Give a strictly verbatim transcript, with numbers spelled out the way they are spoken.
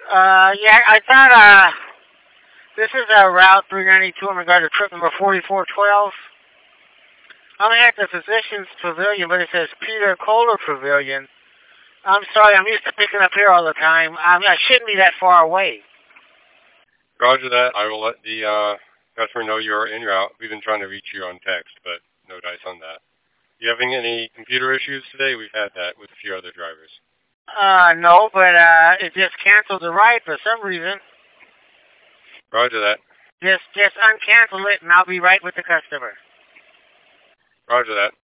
Uh, yeah, I thought, uh, this is uh, Route three ninety-two in regard to trip number forty-four twelve. I'm at the Physicians Pavilion, but it says Peter Kohler Pavilion. I'm sorry, I'm used to picking up here all the time. Um, I shouldn't be that far away. Roger that. I will let the uh, customer know you're en route. We've been trying to reach you on text, but no dice on that. You having any computer issues today? We've had that with a few other drivers. Uh, no, but, uh, it just canceled the ride for some reason. Roger that. Just, just uncancel it and I'll be right with the customer. Roger that.